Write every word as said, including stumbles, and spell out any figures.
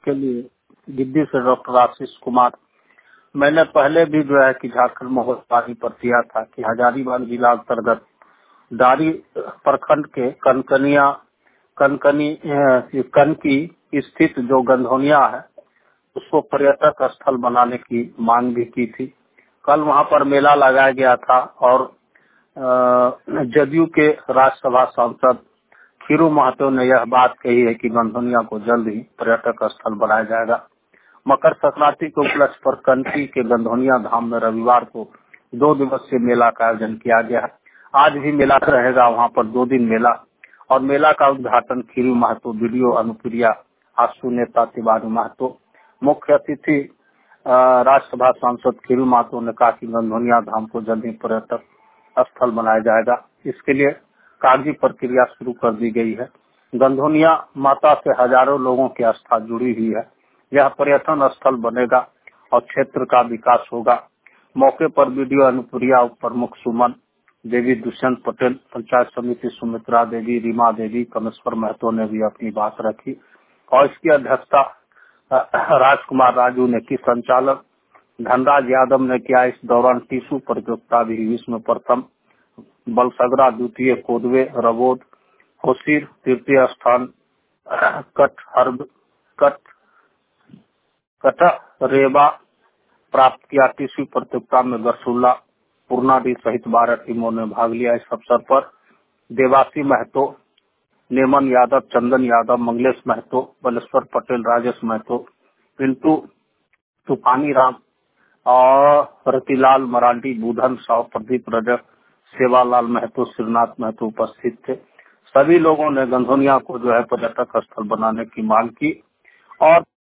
के लिए गिद्दी से डॉक्टर आशीष कुमार। मैंने पहले भी जो है कि झारखंड महोत्सव पर दिया था कि हजारीबाग जिला अंतर्गत दारी प्रखंड के कनकनिया कनकनी कनकी स्थित जो गंधौनिया है उसको पर्यटक स्थल बनाने की मांग भी की थी। कल वहां पर मेला लगाया गया था और जदयू के राज्यसभा सांसद खीरू महतो ने यह बात कही है कि गंधौनिया को जल्द ही पर्यटक स्थल बनाया जाएगा। मकर संक्रांति के उपलक्ष्य पर कनकी के गंधौनिया धाम में रविवार को दो दिवसीय मेला का आयोजन किया गया है। आज भी मेला रहेगा, वहां पर दो दिन मेला और मेला का उद्घाटन खीरू महतो, वीडियो अनुप्रिया, आशु नेता तिवारी महतो, मुख्य अतिथि राज्यसभा सांसद खीरू महतो ने कहा कि गंधौनिया धाम को जल्द ही पर्यटक स्थल बनाया जाएगा। इसके लिए कागजी प्रक्रिया शुरू कर दी गई है। गंधौनिया माता से हजारों लोगों की आस्था जुड़ी हुई है। यह पर्यटन स्थल बनेगा और क्षेत्र का विकास होगा। मौके पर वीडियो अनुप्रिया प्रमुख सुमन देवी, दुष्यंत पटेल, पंचायत समिति सुमित्रा देवी, रीमा देवी, कमेश्वर महतो ने भी अपनी बात रखी और इसकी अध्यक्षता राजकुमार राजू ने की। संचालक धनराज यादव ने किया। इस दौरान टीसू प्रतियोगिता भी हुई। इसमें प्रथम बलसगरा, द्वितीय कोदवे, रबोद, होसीर, तृतीय स्थान कट हर्ब कट कटरेबा प्राप्त किया। टीसू प्रतियोगिता में गरसुल्ला, पूर्णाडी सहित बारह टीमों ने भाग लिया। इस अवसर पर देवासी महतो, नेमन यादव, चंदन यादव, मंगलेश महतो, बलेश्वर पटेल, राजेश महतो, पिंटू तूफानी राम और रतिलाल मरांडी, बुधन साव, प्रदीप रजक, सेवालाल महतो, श्रीनाथ महतो उपस्थित थे। सभी लोगों ने गंधौनिया को जो है पर्यटक स्थल बनाने की मांग की और